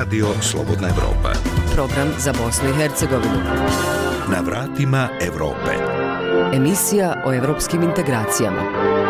Radio Slobodna Evropa. Program za Bosnu i Hercegovinu. Na vratima Evrope. Emisija o evropskim integracijama.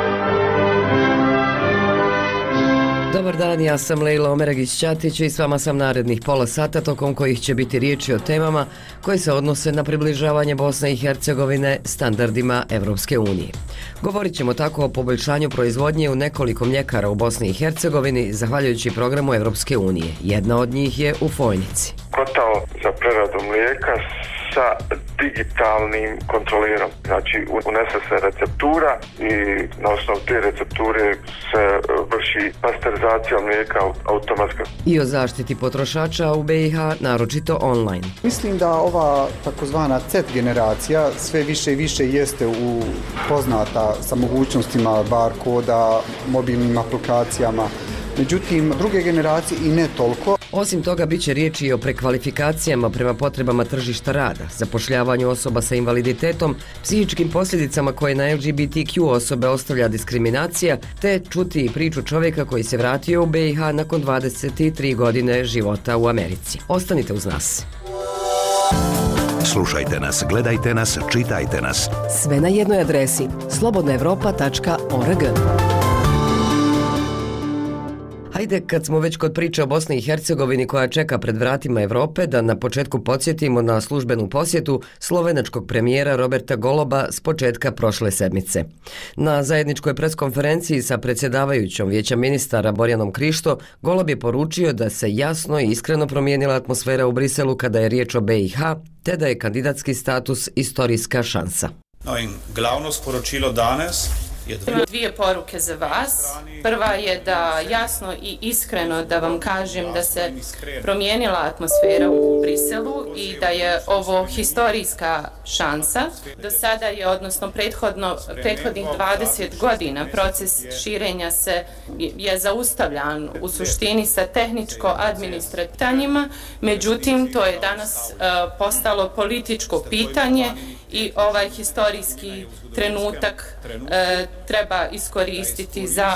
Dobar dan, ja sam Lejla Omeragić-Ćatić i s vama sam narednih pola sata tokom kojih će biti riječi o temama koje se odnose na približavanje Bosne i Hercegovine standardima Evropske unije. Govorit ćemo tako o poboljšanju proizvodnje u nekoliko mljekara u Bosni i Hercegovini zahvaljujući programu Evropske unije. Jedna od njih je u Fojnici. Kotao za preradu mlijeka sa digitalnim kontrolirom. Znači, unese se receptura i na osnovu te recepture se vrši pasterizacija mlijeka automatska. I o zaštiti potrošača u BiH, naročito online. Mislim da ova takozvana Z generacija sve više i više jeste poznata sa mogućnostima bar koda, mobilnim aplikacijama. Međutim, druge generacije i ne toliko. Osim toga, bit će riječi i o prekvalifikacijama prema potrebama tržišta rada, zapošljavanju osoba sa invaliditetom, psihičkim posljedicama koje na LGBTQ osobe ostavlja diskriminacija, te čuti i priču čovjeka koji se vratio u BiH nakon 23 godine života u Americi. Ostanite uz nas. Slušajte nas, gledajte nas, čitajte nas. Sve na jednoj adresi slobodnaevropa.org. Hajde, kad smo već kod priče o Bosni i Hercegovini koja čeka pred vratima Evrope, da na početku podsjetimo na službenu posjetu slovenačkog premijera Roberta Goloba s početka prošle sedmice. Na zajedničkoj preskonferenciji sa predsjedavajućom Vijeća ministara Borjanom Krišto, Golob je poručio da se jasno i iskreno promijenila atmosfera u Briselu kada je riječ o BiH, te da je kandidatski status istorijska šansa. No in glavno sporočilo danes Imam dvije poruke za vas. Prva je da jasno i iskreno da vam kažem da se promijenila atmosfera u Briselu i da je ovo historijska šansa. Do sada je, odnosno prethodnih 20 godina proces širenja je zaustavljan u suštini sa tehničko-administrativnima, međutim to je danas postalo političko pitanje i ovaj historijski trenutak treba iskoristiti za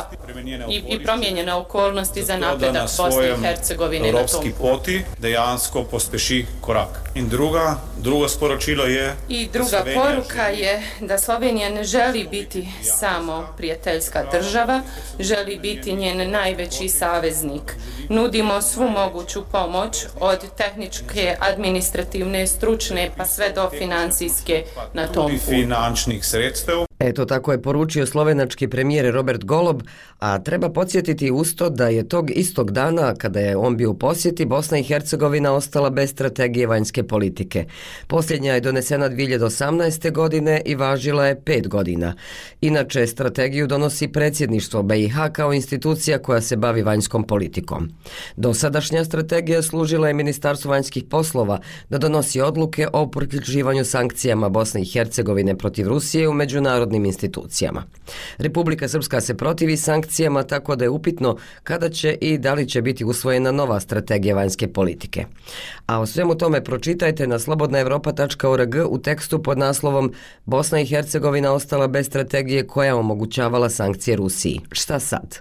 i promijenjene okolnosti za napredak Bosne i Hercegovine na tom poti dejansko pospeši korak. In drugo sporočilo je i druga poruka je da Slovenija ne želi biti samo prijateljska država, želi biti njen najveći saveznik. Nudimo svu moguću pomoć od tehničke, administrativne, stručne pa sve do financijske na tom putu. Finančnih sredstev. Eto, tako je poručio slovenački premijer Robert Golob, a treba podsjetiti usto da je tog istog dana, kada je on bio u posjeti, Bosna i Hercegovina ostala bez strategije vanjske politike. Posljednja je donesena 2018. godine i važila je 5 godina. Inače, strategiju donosi predsjedništvo BiH kao institucija koja se bavi vanjskom politikom. Dosadašnja strategija služila je Ministarstvu vanjskih poslova da donosi odluke o priključivanju sankcijama Bosne i Hercegovine protiv Rusije u međunarodnim institucijama. Republika Srpska se protivi sankcijama, tako da je upitno kada će i da li će biti usvojena nova strategija vanjske politike. A o svemu tome pročitajte na slobodnaevropa.org u tekstu pod naslovom Bosna i Hercegovina ostala bez strategije koja omogućavala sankcije Rusiji. Šta sad?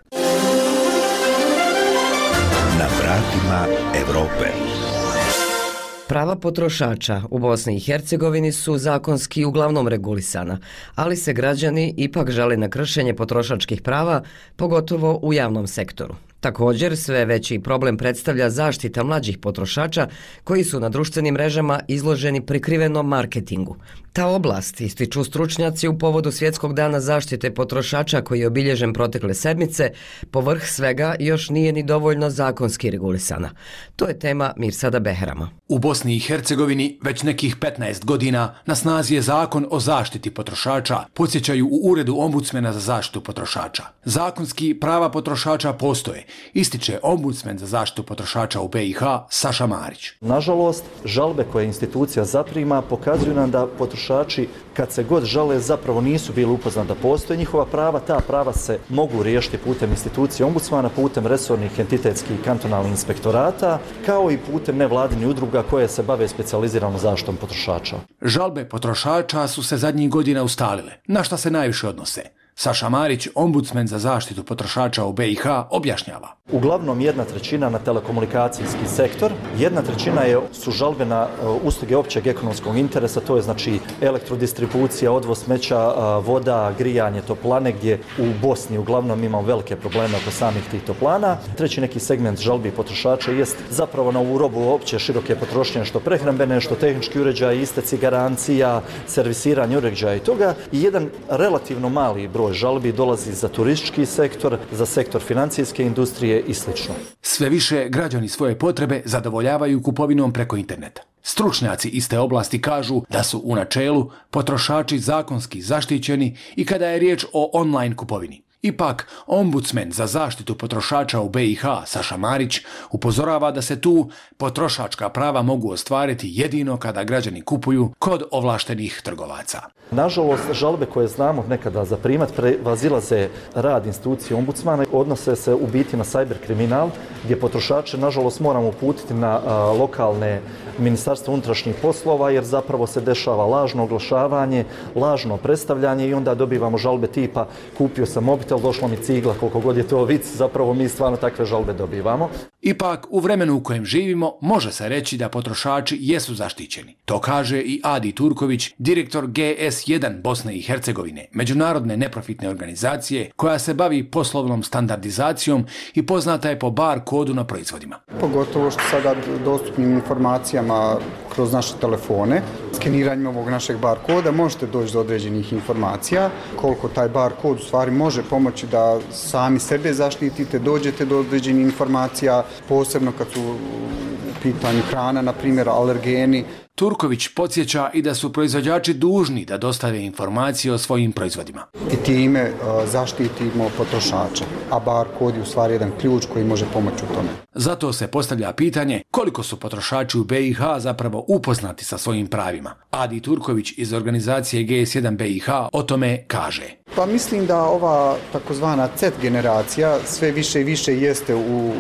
Na vratima Evrope. Prava potrošača u Bosni i Hercegovini su zakonski uglavnom regulisana, ali se građani ipak žale na kršenje potrošačkih prava, pogotovo u javnom sektoru. Također, sve veći problem predstavlja zaštita mlađih potrošača koji su na društvenim mrežama izloženi prikrivenom marketingu. Ta oblast, ističu stručnjaci u povodu Svjetskog dana zaštite potrošača koji je obilježen protekle sedmice, povrh svega još nije ni dovoljno zakonski regulisana. To je tema Mirsada Behrama. U Bosni i Hercegovini već nekih 15 godina na snazi je zakon o zaštiti potrošača, podsjećaju u Uredu ombudsmena za zaštitu potrošača. Zakonski prava potrošača postoje, ističe ombudsmen za zaštitu potrošača u BiH Saša Marić. Nažalost, žalbe koje institucija zaprima pokazuju nam da potrošači kad se god žale zapravo nisu bili upoznati da postoje njihova prava. Ta prava se mogu riješiti putem institucije ombudsmana, putem resornih entitetskih i kantonalnih inspektorata, kao i putem nevladinih udruga koje se bave specijaliziranom zaštitom potrošača. Žalbe potrošača su se zadnjih godina ustalile. Na šta se najviše odnose? Saša Marić, ombudsmen za zaštitu potrošača u BiH, objašnjava. Uglavnom 1/3 na telekomunikacijski sektor, 1/3 su žalbe na usluge općeg ekonomskog interesa, to je znači elektrodistribucija, odvoz smeća, voda, grijanje, toplane, gdje u Bosni uglavnom imamo velike probleme oko samih tih toplana. Treći neki segment žalbi potrošača jest zapravo na ovu robu opće široke potrošnje, što prehrambene, što tehnički uređaj, isteci garancija, servisiranje uređaja i toga. I jedan relativno mali broj žalbi dolazi za turistički sektor, za sektor financijske industrije i sl. Sve više građani svoje potrebe zadovoljavaju kupovinom preko interneta. Stručnjaci iz te oblasti kažu da su u načelu potrošači zakonski zaštićeni i kada je riječ o online kupovini. Ipak, ombudsmen za zaštitu potrošača u BiH, Saša Marić, upozorava da se tu potrošačka prava mogu ostvariti jedino kada građani kupuju kod ovlaštenih trgovaca. Nažalost, žalbe koje znamo nekada zaprimat prevazilaze rad institucije ombudsmana, odnose se u biti na cyber kriminal, gdje potrošače nažalost moramo uputiti na lokalne Ministarstvo unutrašnjih poslova, jer zapravo se dešava lažno oglašavanje, lažno predstavljanje i onda dobivamo žalbe tipa kupio sam mobitel, došla mi cigla, koliko god je to vic, zapravo mi stvarno takve žalbe dobivamo. Ipak, u vremenu u kojem živimo, može se reći da potrošači jesu zaštićeni. To kaže i Adi Turković, direktor GS1 Bosne i Hercegovine, međunarodne neprofitne organizacije koja se bavi poslovnom standardizacijom i poznata je po bar kodu na proizvodima. Pogotovo što sada dostupnim informacijama kroz naše telefone, skeniranjem ovog našeg bar koda možete doći do određenih informacija. Koliko taj bar kod u stvari može pomoći da sami sebe zaštitite, dođete do određenih informacija, posebno kad su u pitanju hrana, na primjer alergeni. Turković podsjeća i da su proizvođači dužni da dostave informacije o svojim proizvodima. I time zaštitimo potrošača, a bar kod je u stvari jedan ključ koji može pomoći u tome. Zato se postavlja pitanje koliko su potrošači u BiH zapravo upoznati sa svojim pravima. Adi Turković iz organizacije GS1 BiH o tome kaže. Pa mislim da ova takozvana Z generacija sve više i više jeste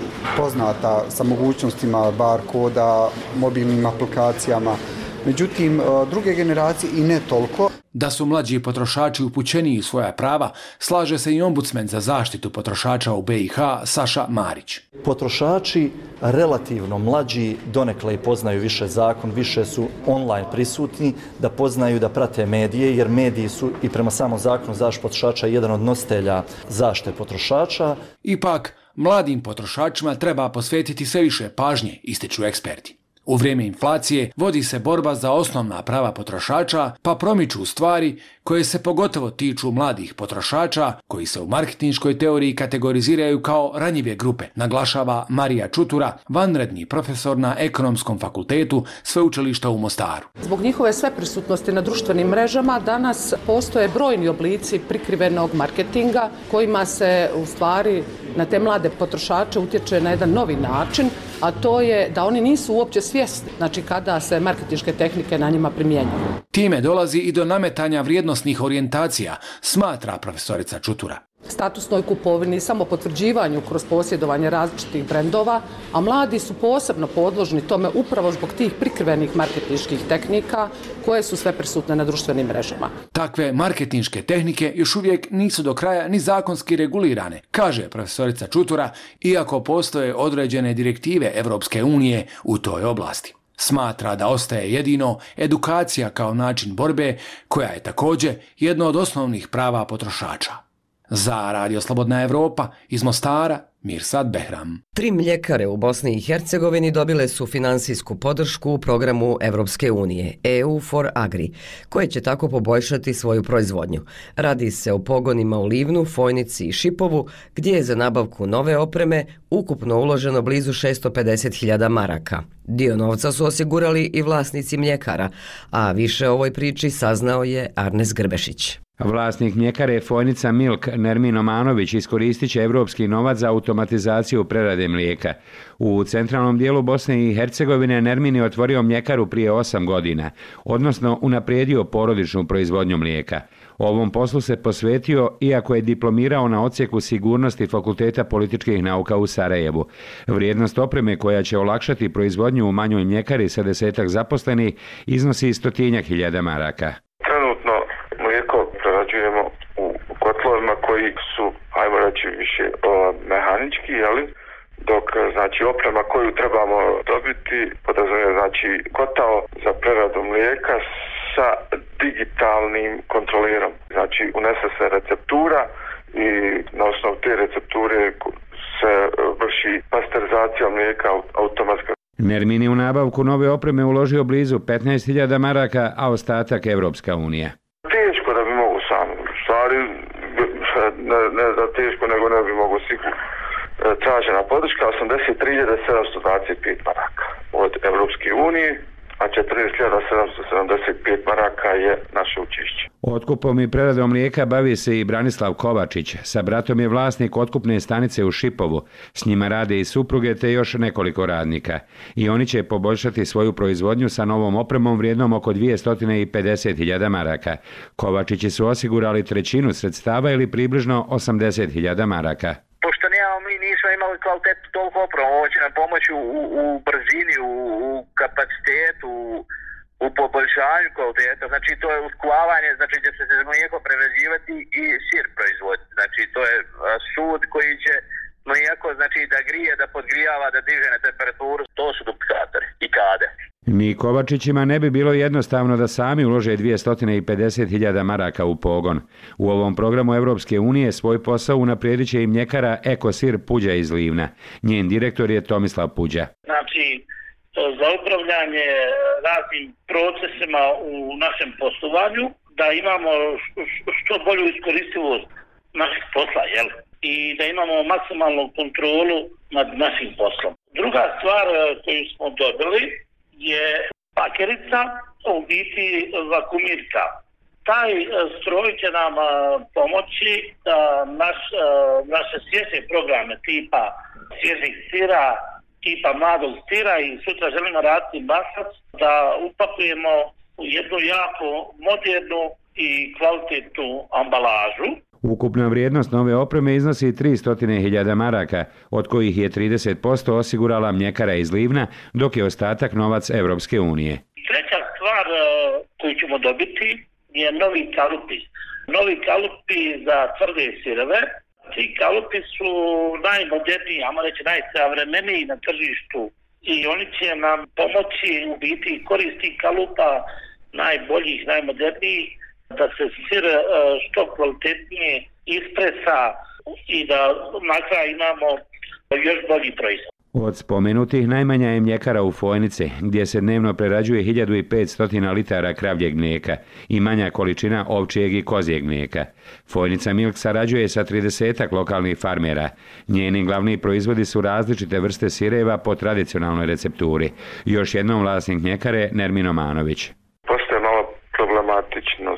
poznata sa mogućnostima bar koda, mobilnim aplikacijama. Međutim, druge generacije i ne toliko. Da su mlađi potrošači upućeniji u svoja prava, slaže se i ombudsmen za zaštitu potrošača u BiH, Saša Marić. Potrošači relativno mlađi donekle i poznaju više zakon, više su online prisutni, da poznaju, da prate medije, jer mediji su i prema samom zakonu zaštite potrošača jedan od nositelja zaštite potrošača. Ipak, mladim potrošačima treba posvetiti sve više pažnje, ističu eksperti. U vrijeme inflacije vodi se borba za osnovna prava potrošača, pa promiču stvari koje se pogotovo tiču mladih potrošača, koji se u marketinškoj teoriji kategoriziraju kao ranjive grupe, naglašava Marija Čutura, vanredni profesor na Ekonomskom fakultetu Sveučilišta u Mostaru. Zbog njihove sveprisutnosti na društvenim mrežama danas postoje brojni oblici prikrivenog marketinga kojima se u stvari na te mlade potrošače utječe na jedan novi način, a to je da oni nisu uopće svjesni, znači kada se marketinške tehnike na njima primjenjuju. Time dolazi i do nametanja vrijednosnih orijentacija, smatra profesorica Čutura. Statusnoj kupovini, samopotvrđivanju kroz posjedovanje različitih brendova, a mladi su posebno podložni tome upravo zbog tih prikrivenih marketinških tehnika koje su sve prisutne na društvenim mrežama. Takve marketinške tehnike još uvijek nisu do kraja ni zakonski regulirane, kaže profesorica Čutura, iako postoje određene direktive Europske unije u toj oblasti. Smatra da ostaje jedino edukacija kao način borbe, koja je također jedno od osnovnih prava potrošača. Za Radio Slobodna Evropa iz Mostara, Mirsad Behram. 3 mljekare u Bosni i Hercegovini dobile su finansijsku podršku u programu Evropske unije EU for Agri, koje će tako poboljšati svoju proizvodnju. Radi se o pogonima u Livnu, Fojnici i Šipovu, gdje je za nabavku nove opreme ukupno uloženo blizu 650.000 maraka. Dio novca su osigurali i vlasnici mljekara, a više o ovoj priči saznao je Arnes Grbešić. Vlasnik mljekare Fojnica Milk Nermin Omanović iskoristit će evropski novac za automatizaciju prerade mlijeka. U centralnom dijelu Bosne i Hercegovine Nermin je otvorio mljekaru prije 8 godina, odnosno unaprijedio porodičnu proizvodnju mlijeka. Ovom poslu se posvetio iako je diplomirao na odsjeku sigurnosti Fakulteta političkih nauka u Sarajevu. Vrijednost opreme koja će olakšati proizvodnju u manjoj mljekari sa 10-ak zaposlenih iznosi 100.000 maraka. Trenutno mlijeko prerađujemo u kotlovima koji su, ajmo reći, više mehanički, jeli? Dok znači oprema koju trebamo dobiti podrazumijeva znači kotao za preradu mlijeka sa digitalnim kontrolerom. Znači unese se receptura i na osnovu te recepture se vrši pasterizacija mlijeka automatska. Nermin je u nabavku nove opreme uložio blizu 15.000 maraka, a ostatak Evropska unija. Teško da bi mogu sam. Stvari, ne da teško, nego ne bi mogu sigurno. Tražena podrška 83.725 maraka od Evropske unije, a 40.775 maraka je naše učešće. Otkupom i preradom mlijeka bavi se i Branislav Kovačić. Sa bratom je vlasnik otkupne stanice u Šipovu. S njima rade i supruge te još nekoliko radnika. I oni će poboljšati svoju proizvodnju sa novom opremom vrijednom oko 250.000 maraka. Kovačići su osigurali trećinu sredstava ili približno 80.000 maraka. Pošto mi nismo imali kvalitetu toliko opremu, ovo će nam pomoći u brzini, u kapacitetu, u poboljšanju kvaliteta. Znači to je uskuvavanje, znači gdje se mlijeko prerađivati i sir proizvoditi. Znači to je sud koji će mlijeko znači da grije, da podgrijava, da diže na temperaturu. To su duplikatori i kade. Ni Kovačićima ne bi bilo jednostavno da sami ulože 250.000 maraka u pogon. U ovom programu Evropske unije svoj posao unaprijedit će i mljekara Ekosir Puđa iz Livna. Njen direktor je Tomislav Puđa. Znači, za upravljanje raznim procesima u našem poslovanju, da imamo što bolju iskoristivost naših posla, jel? I da imamo maksimalnu kontrolu nad našim poslom. Druga stvar koju smo dobili je pakerica, u biti vakumirka. Taj stroj će nam pomoći da naše svježe programe tipa svježih sira, tipa mladog sira i sutra želimo raditi maslac, da upakujemo u jednu jako modernu i kvalitetnu ambalažu. Ukupna vrijednost nove opreme iznosi 300.000 maraka, od kojih je 30% osigurala mljekara iz Livna, dok je ostatak novac Evropske unije. Treća stvar koju ćemo dobiti je novi kalupi. Novi kalupi za tvrde sireve. Ti kalupi su najmoderniji, ajmo reći najsavremeniji na tržištu i oni će nam pomoći u biti koristi kalupa najboljih, najmodernijih, da se sir što kvalitetnije ispresa i da na kraju imamo još bolji proizvod. Od spomenutih najmanja je mljekara u Fojnici, gdje se dnevno prerađuje 1500 litara kravljeg mlijeka i manja količina ovčijeg i kozijeg mlijeka. Fojnica Milk sarađuje sa 30 lokalnih farmera. Njeni glavni proizvodi su različite vrste sireva po tradicionalnoj recepturi. Još jednom vlasnik mljekare Nermin Omanović. Postoje malo problematično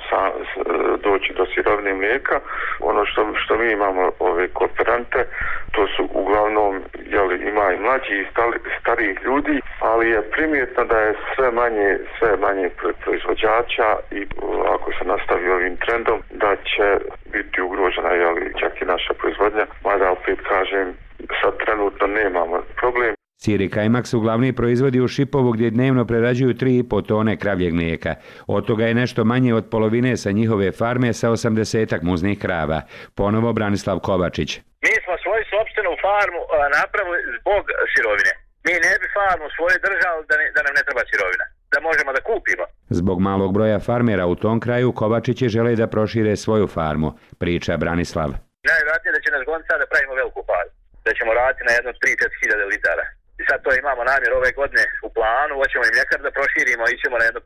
doći do sirovine mlijeka. Ono što mi imamo ove kooperante, to su uglavnom ima i mlađi i starijih ljudi, ali je primjetno da je sve manje proizvođača i ako se nastavi ovim trendom da će biti ugrožena čak i naša proizvodnja, mada opet kažem sad trenutno nemamo problem. Sir i kajmak su glavni proizvodi u Šipovu gdje dnevno prerađuju 3,5 tone kravljeg mlijeka. Od toga je nešto manje od polovine sa njihove farme sa 80 muznih krava. Ponovo Branislav Kovačić. Mi smo svoju sopstvenu farmu napravili zbog sirovine. Mi ne bi farmu svoju držali da nam ne treba sirovina, da možemo da kupimo. Zbog malog broja farmera u tom kraju Kovačići žele da prošire svoju farmu, priča Branislav. Najvjerojatnije da će nas goniti sad da pravimo veliku farmu, da ćemo raditi na jedno 3-4 hiljade litara. I sad to imamo namjer ove godine u planu, hoćemo i mljekar da proširimo, ićemo na jedno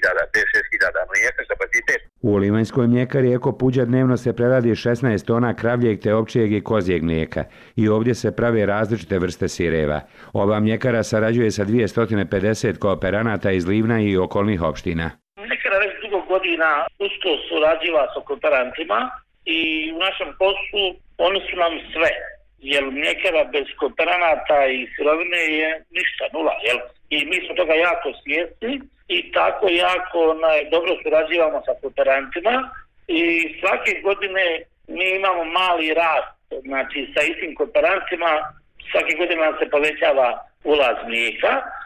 5-6 hiljada mlijekar kapacitet. U Livanjskoj mljekari Eko Puđa dnevno se preradi 16 tona kravljeg te ovčijeg i kozijeg mlijeka i ovdje se prave različite vrste sireva. Ova mljekara sarađuje sa 250 kooperanata iz Livna i okolnih opština. Mljekara već dugo godina usko surađiva sa kooperantima i u našem poslu oni su nam sve. Jer mljekara bez kooperanata i sirovine je ništa, nula, jel? I mi smo toga jako svjesni i tako jako dobro surađivamo sa kooperantima i svake godine mi imamo mali rast, znači sa istim kooperantima svake godine nam se povećava ulaz mlijeka.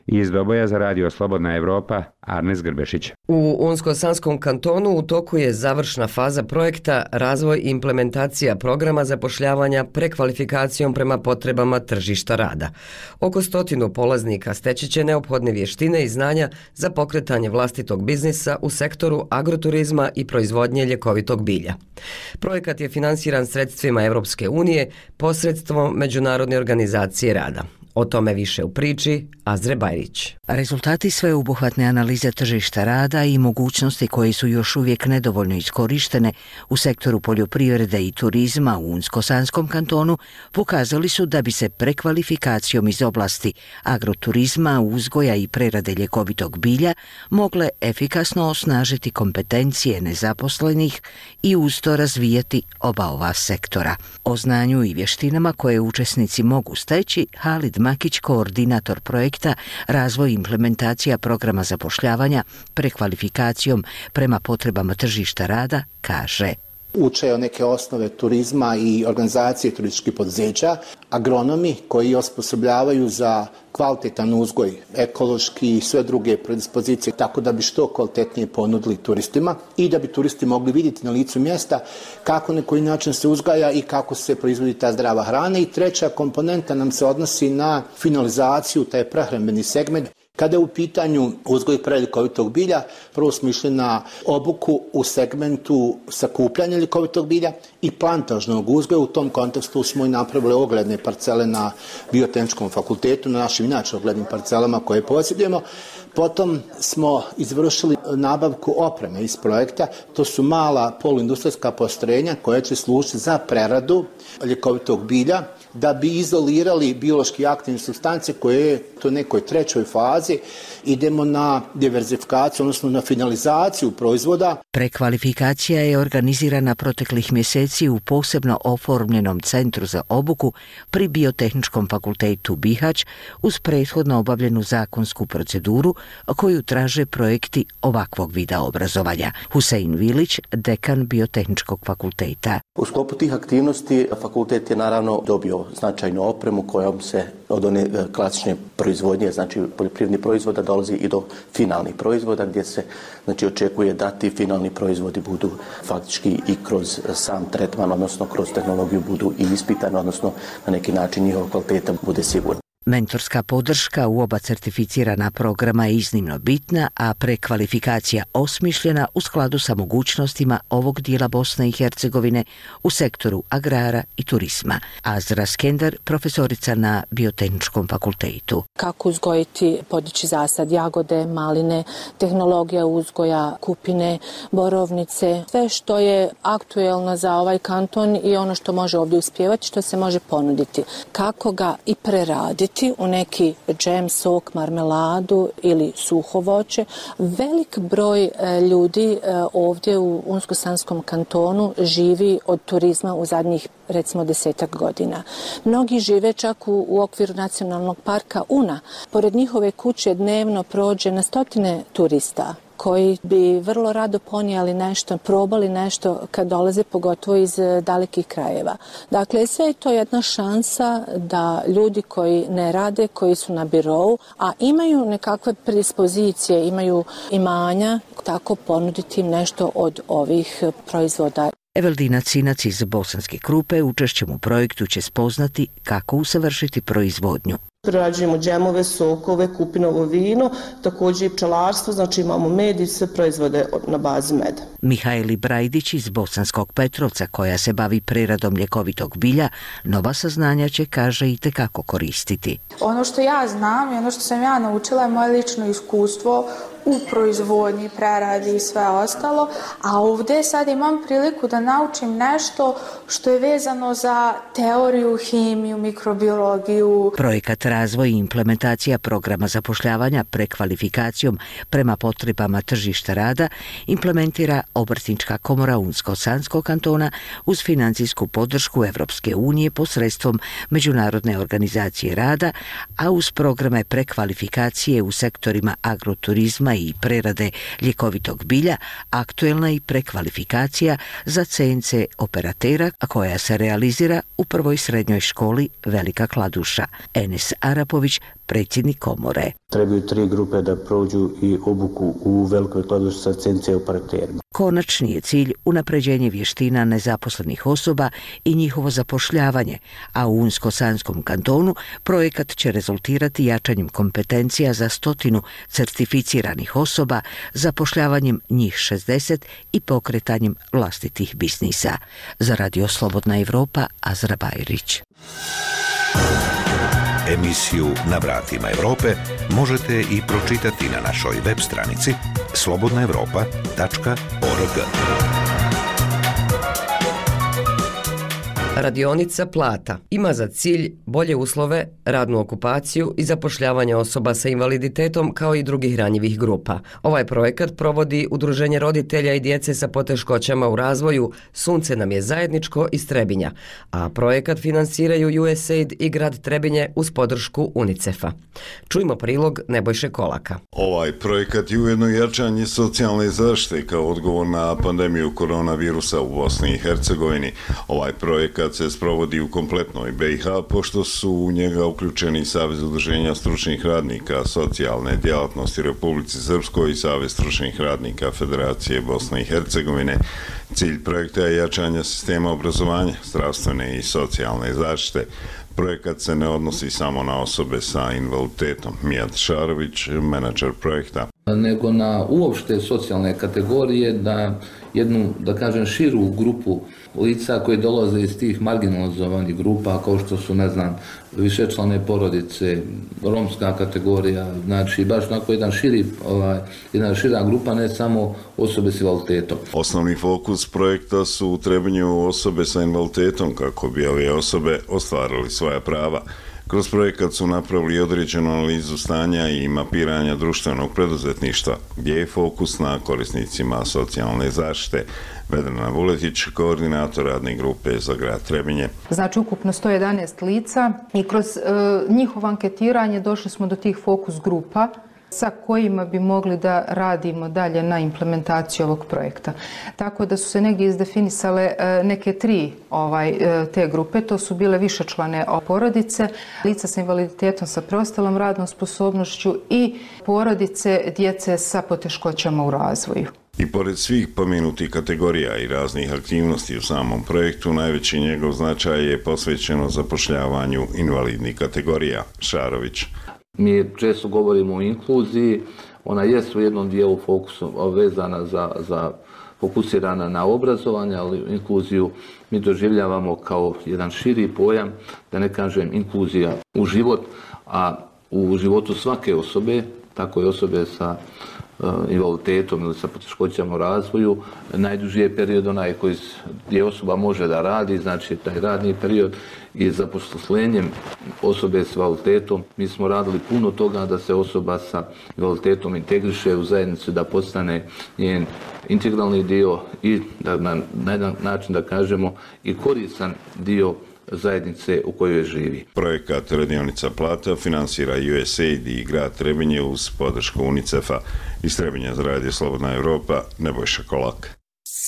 Iz Doboja za radio Slobodna Evropa, Arnes Grbešić. U Unsko-Sanskom kantonu u toku je završna faza projekta razvoj i implementacija programa zapošljavanja prekvalifikacijom prema potrebama tržišta rada. Oko 100 polaznika steći će neophodne vještine i znanja za pokretanje vlastitog biznisa u sektoru agroturizma i proizvodnje ljekovitog bilja. Projekat je finansiran sredstvima Europske unije posredstvom Međunarodne organizacije rada. O tome više u priči Azre Bajrić. Rezultati sveobuhvatne analize tržišta rada i mogućnosti koje su još uvijek nedovoljno iskorištene u sektoru poljoprivrede i turizma u Unsko-Sanskom kantonu pokazali su da bi se prekvalifikacijom iz oblasti agroturizma, uzgoja i prerade ljekovitog bilja mogle efikasno osnažiti kompetencije nezaposlenih i uz to razvijati oba ova sektora. O znanju i vještinama koje učesnici mogu steći, Halid Makić, koordinator projekta Razvoj i implementacija programa zapošljavanja prekvalifikacijom prema potrebama tržišta rada, kaže: Uče neke osnove turizma i organizacije turističkih poduzeća, agronomi koji osposobljavaju za kvalitetan uzgoj, ekološki i sve druge predispozicije, tako da bi što kvalitetnije ponudili turistima i da bi turisti mogli vidjeti na licu mjesta kako na koji način se uzgaja i kako se proizvodi ta zdrava hrana. I treća komponenta nam se odnosi na finalizaciju, taj prehrambeni segment. Kada je u pitanju uzgoj prerade ljekovitog bilja, prvo smo išli na obuku u segmentu sakupljanja ljekovitog bilja i plantažnog uzgoja. U tom kontekstu smo i napravili ogledne parcele na Biotehničkom fakultetu, na našim inače oglednim parcelama koje posjedujemo. Potom smo izvršili nabavku opreme iz projekta. To su mala poluindustrijska postrojenja koja će služiti za preradu ljekovitog bilja da bi izolirali biološki aktivne supstance koje je u nekoj trećoj fazi. Idemo na diverzifikaciju, odnosno na finalizaciju proizvoda. Prekvalifikacija je organizirana proteklih mjeseci u posebno oformljenom centru za obuku pri Biotehničkom fakultetu Bihać uz prethodno obavljenu zakonsku proceduru koju traže projekti ovakvog vida obrazovanja. Husein Vilić, dekan Biotehničkog fakulteta. U sklopu tih aktivnosti fakultet je naravno dobio značajnu opremu kojom se od one klasične proizvodnje, znači poljoprivrednih proizvoda, dolazi i do finalnih proizvoda gdje se očekuje da ti finalni proizvodi budu faktički i kroz sam tretman, odnosno kroz tehnologiju budu i ispitani, odnosno na neki način njihova kvaliteta bude sigurna. Mentorska podrška u oba certificirana programa je iznimno bitna, a prekvalifikacija osmišljena u skladu sa mogućnostima ovog dijela Bosne i Hercegovine u sektoru agrara i turizma. Azra Skender, profesorica na Biotehničkom fakultetu. Kako uzgojiti, podići zasad jagode, maline, tehnologija uzgoja, kupine, borovnice, sve što je aktuelno za ovaj kanton i ono što može ovdje uspjevati, što se može ponuditi. Kako ga i preraditi u neki džem, sok, marmeladu ili suho voće. Velik broj ljudi ovdje u Unsko-Sanskom kantonu živi od turizma u zadnjih recimo 10 godina. Mnogi žive čak u okviru nacionalnog parka Una. Pored njihove kuće dnevno prođe na stotine turista koji bi vrlo rado ponijeli nešto, probali nešto kad dolaze pogotovo iz dalekih krajeva. Dakle, sve je to jedna šansa da ljudi koji ne rade, koji su na birou, a imaju nekakve predispozicije, imaju imanja, tako ponuditi im nešto od ovih proizvoda. Eveldina Cinac iz Bosanske Krupe učešćem u projektu će spoznati kako usavršiti proizvodnju. Prerađujemo džemove, sokove, kupinovo vino, također i pčelarstvo, znači imamo med i sve proizvode na bazi meda. Mihajli Brajdić iz Bosanskog Petrovca, koja se bavi preradom ljekovitog bilja, nova saznanja će, kaže, i tekako koristiti. Ono što ja znam i ono što sam ja naučila je moje lično iskustvo u proizvodnji, preradi i sve ostalo, a ovdje sad imam priliku da naučim nešto što je vezano za teoriju, hemiju, mikrobiologiju. Projekat Razvoj i implementacija programa zapošljavanja prekvalifikacijom prema potrebama tržišta rada implementira Obrtnička komora Unsko-Sanskog kantona uz financijsku podršku Evropske unije posredstvom Međunarodne organizacije rada, a uz programe prekvalifikacije u sektorima agroturizma i prerade ljekovitog bilja aktuelna i prekvalifikacija za CNC operatera, koja se realizira u prvoj srednjoj školi Velika Kladuša. Enes Arapović, predsjednik komore. Trebaju 3 grupe da prođu i obuku u Velikoj Kladuši sa CNC operaterima. Konačni je cilj unapređenje vještina nezaposlenih osoba i njihovo zapošljavanje, a u Unsko-Sanskom kantonu projekat će rezultirati jačanjem kompetencija za 100 certificiranih osoba, zapošljavanjem njih 60 i pokretanjem vlastitih biznisa. Za Radio Slobodna Evropa, Azra Bajrić. Emisiju Na vratima Evrope možete i pročitati na našoj web stranici slobodnaevropa.org. Radionica Plata ima za cilj bolje uslove, radnu okupaciju i zapošljavanje osoba sa invaliditetom kao i drugih ranjivih grupa. Ovaj projekat provodi Udruženje roditelja i djece sa poteškoćama u razvoju Sunce nam je zajedničko iz Trebinja, a projekat finansiraju USAID i grad Trebinje uz podršku UNICEF-a. Čujmo prilog Nebojše Kolaka. Ovaj projekat je ujedno jačanje socijalne zaštite kao odgovor na pandemiju koronavirusa u Bosni i Hercegovini. Ovaj projekat se sprovodi u kompletnoj BiH, pošto su u njega uključeni Savez udruženja stručnih radnika socijalne djelatnosti Republici Srpskoj i Savez stručnih radnika Federacije Bosne i Hercegovine. Cilj projekta je jačanje sistema obrazovanja, zdravstvene i socijalne zaštite. Projekat se ne odnosi samo na osobe sa invaliditetom. Mijat Šarović, menadžer projekta. Nego na uopšte socijalne kategorije, da jednu, da kažem, širu grupu lica koji dolaze iz tih marginalizovanih grupa, kao što su, ne znam, višečlane porodice, romska kategorija, znači baš onako jedna šira grupa, ne samo osobe s invaliditetom. Osnovni fokus projekta su u Trebinju osobe sa invaliditetom kako bi ove osobe ostvarili svoja prava. Kroz projekat su napravili određenu analizu stanja i mapiranja društvenog preduzetništva, gdje je fokus na korisnicima socijalne zaštite. Vedrana Vuletić, koordinator radne grupe za grad Trebinje. Znači ukupno 111 lica i kroz njihovo anketiranje došli smo do tih fokus grupa sa kojima bi mogli da radimo dalje na implementaciju ovog projekta. Tako da su se negdje izdefinisale neke 3 te grupe, to su bile višečlane porodice, lica sa invaliditetom sa preostalom radnom sposobnošću i porodice djece sa poteškoćama u razvoju. I pored svih pomenutih kategorija i raznih aktivnosti u samom projektu, najveći njegov značaj je posvećeno zapošljavanju invalidnih kategorija. Šarović. Mi često govorimo o inkluziji, ona jest u jednom dijelu fokusu vezana za fokusirana na obrazovanje, ali inkluziju mi doživljavamo kao jedan širi pojam, da ne kažem inkluzija u život, a u životu svake osobe, tako i osobe sa invaliditetom ili sa poteškoćama u razvoju, najduži je period onaj gdje osoba može da radi, znači taj radni period, i zaposlenjem osobe s invaliditetom mi smo radili puno toga da se osoba sa invaliditetom integriše u zajednicu, da postane njen integralni dio i da na jedan način da kažemo i koristan dio zajednice u kojoj živi. Projekat Radionica Plata finansira USAID i grad Trebinje uz podršku UNICEF-a. Iz Trebinja za Radio Slobodna Evropa, Nebojša Kolak.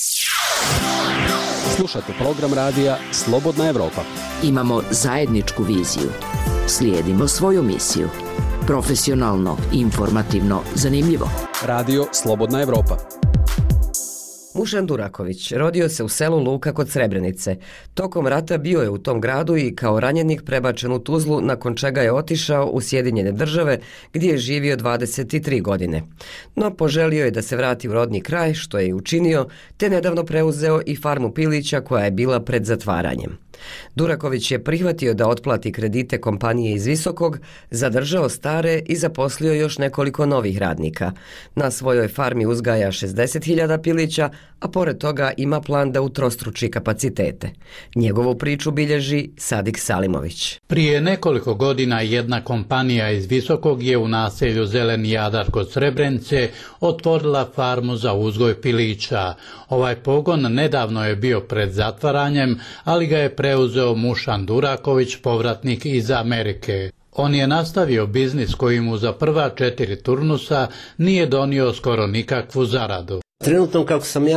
Slušate program radija Slobodna Evropa. Imamo zajedničku viziju. Slijedimo svoju misiju. Profesionalno, informativno, zanimljivo. Radio Slobodna Evropa. Mušan Duraković rodio se u selu Luka kod Srebrenice. Tokom rata bio je u tom gradu i kao ranjenik prebačen u Tuzlu, nakon čega je otišao u Sjedinjene Države gdje je živio 23 godine. No poželio je da se vrati u rodni kraj, što je i učinio, te nedavno preuzeo i farmu pilića koja je bila pred zatvaranjem. Duraković je prihvatio da otplati kredite kompanije iz Visokog, zadržao stare i zaposlio još nekoliko novih radnika. Na svojoj farmi uzgaja 60.000 pilića, a pored toga ima plan da utrostruči kapacitete. Njegovu priču bilježi Sadik Salimović. Prije nekoliko godina jedna kompanija iz Visokog je u naselju Zeleni Jadar kod Srebrenice otvorila farmu za uzgoj pilića. Ovaj pogon nedavno je bio pred zatvaranjem, ali ga je preuzeo Mušan Duraković, povratnik iz Amerike. On je nastavio biznis koji mu za prva 4 turnusa nije donio skoro nikakvu zaradu. Trenutno kako sam ja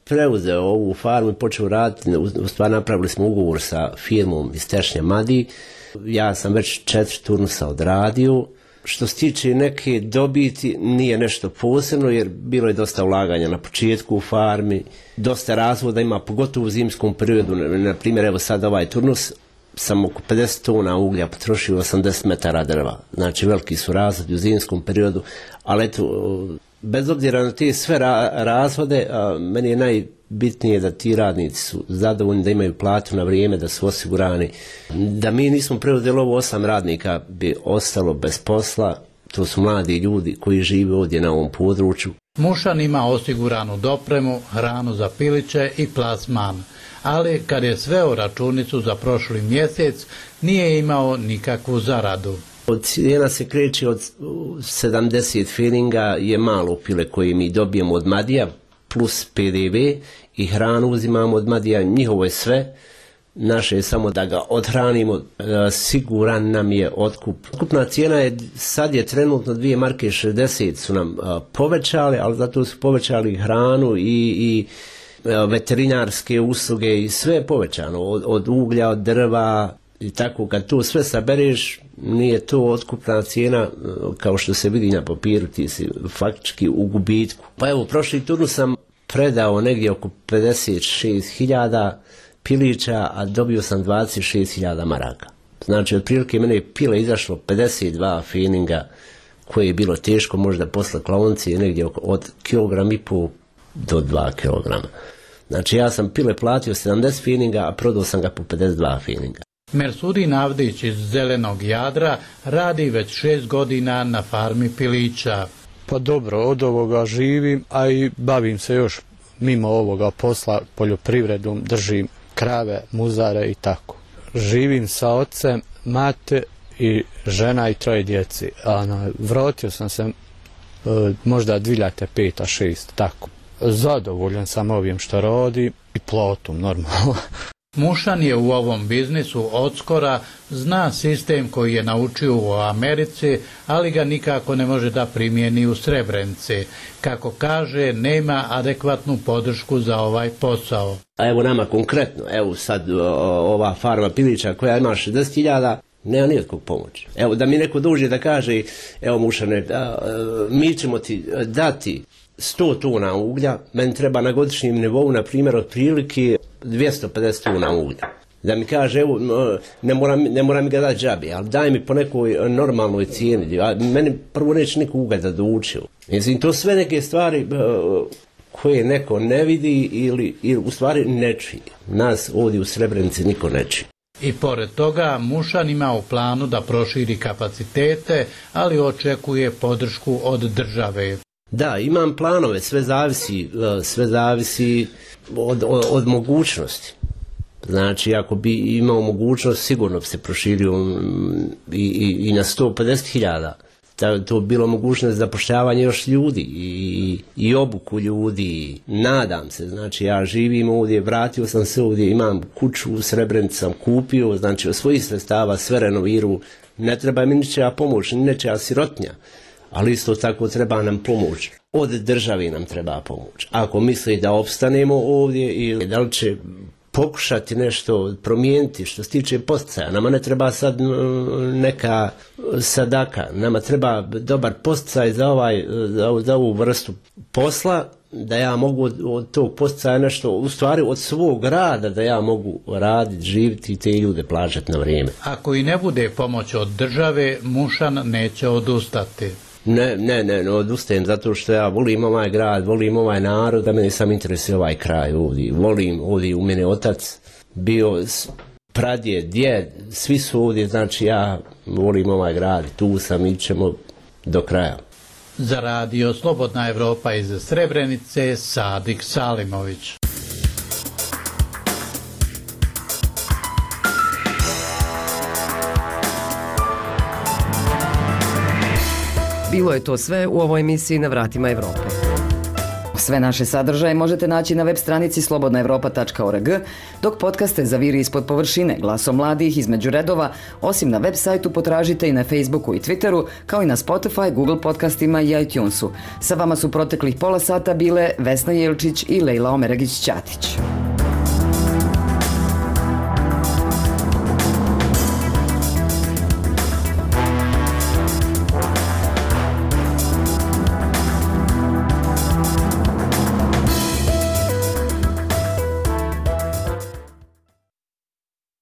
preuzeo ovu farmu i počeo raditi, u stvari napravili smo ugovor sa firmom iz Tešnja Madi. Ja sam već 4 turnusa odradio. Što se tiče neke dobiti, nije nešto posebno, jer bilo je dosta ulaganja na početku u farmi, dosta razvoda ima, pogotovo u zimskom periodu. Na primjer, evo sad ovaj turnus, sam oko 50 tona uglja potrošio 80 metara drva. Znači, veliki su razvodi u zimskom periodu, ali eto, bez obzira na te sve razvode, meni je najbitnije da ti radnici su zadovoljni, da imaju platu na vrijeme, da su osigurani. Da mi nismo preuzeli ovo, 8 radnika bi ostalo bez posla. To su mladi ljudi koji žive ovdje na ovom području. Mušan ima osiguranu dopremu, hranu za piliće i plasman, ali kad je sveo računicu za prošli mjesec, nije imao nikakvu zaradu. Cijena se kreće od 70 feelinga, je malo pile koje mi dobijemo od Madija, plus PDV, i hranu uzimamo od Madija, njihovo je sve, naše je samo da ga odhranimo, siguran nam je otkup. Otkupna cijena je, sad je trenutno 2 marke 60 su nam povećali, ali zato su povećali hranu i veterinarske usluge i sve je povećano, od uglja, od drva i tako. Kad to sve sabereš, nije to otkupna cijena kao što se vidi na papiru, ti si faktički u gubitku. Pa evo, prošli turnus sam predao negdje oko 56.000 pilića, a dobio sam 26.000 maraka. Znači, otprilike mene je pile izašlo 52 feelinga, koje je bilo teško možda posle klaoncije, negdje od 1,5 kg do 2 kg. Znači, ja sam pile platio 70 feelinga, a prodao sam ga po 52 feelinga. Mersudin Avdić iz Zelenog Jadra radi već 6 godina na farmi pilića. Pa dobro, od ovoga živim, a i bavim se još mimo ovoga posla poljoprivredom, držim krave, muzare i tako. Živim sa ocem, mate i žena i 3 djeci. Vratio sam se možda 2005-6, tako. Zadovoljan sam ovim što radi i platom, normalno. Mušan je u ovom biznisu odskora, zna sistem koji je naučio u Americi, ali ga nikako ne može da primijeni u Srebrenici. Kako kaže, nema adekvatnu podršku za ovaj posao. A evo nama konkretno, evo sad ova farma pilića koja ima 60.000, nema nijetkog pomoći. Evo da mi neko dođe da kaže, evo Mušane, mi ćemo ti dati 100 tona uglja, meni treba na godišnjem nivou, na primjer, otprilike 250 tona uglja. Da mi kaže, evo, ne mora mi ga dati džabe, ali daj mi po nekoj normalnoj cijeni. A meni prvo neće niko uglja da dođe. Mislim, to sve neke stvari koje neko ne vidi ili u stvari ne čuje. Nas ovdje u Srebrenici niko ne čuje. I pored toga, Mušan ima u planu da proširi kapacitete, ali očekuje podršku od države. Da, imam planove, sve zavisi od mogućnosti. Znači, ako bi imao mogućnost, sigurno bi se proširio i na 150.000. To bi bilo mogućnost zapošljavanja još ljudi i obuku ljudi. Nadam se, znači ja živim ovdje, vratio sam se ovdje, imam kuću u Srebrenici, sam kupio, znači od svojih sredstava sve renoviru. Ne treba mi ničija pomoć, ničija sirotnja. Ali isto tako treba nam pomoć. Od države nam treba pomoć. Ako misli da opstanemo ovdje ili da li će pokušati nešto promijeniti što se tiče posticaja. Nama ne treba sad neka sadaka. Nama treba dobar posticaj za ovu vrstu posla, da ja mogu od tog posticaja nešto, u stvari od svog rada, da ja mogu raditi, živjeti i te ljude plaćati na vrijeme. Ako i ne bude pomoć od države, Mušan neće odustati. Ne, odustajem zato što ja volim ovaj grad, volim ovaj narod, da mene sam interesuje ovaj kraj ovdje. Volim ovdje, u mene otac bio, pradjed, djed, svi su ovdje, znači ja volim ovaj grad, tu sam i ćemo do kraja. Za radio Slobodna Evropa iz Srebrenice, Sadik Salimović. Bilo je to sve u ovoj emisiji Na vratima Evrope. Sve naše sadržaje možete naći na web stranici slobodnaevropa.org, dok podcaste Zaviri ispod površine, Glasom mladih između redova, osim na web sajtu potražite i na Facebooku i Twitteru, kao i na Spotify, Google podcastima i iTunesu. Sa vama su proteklih pola sata bile Vesna Jelčić i Lejla Omeragić-Ćatić.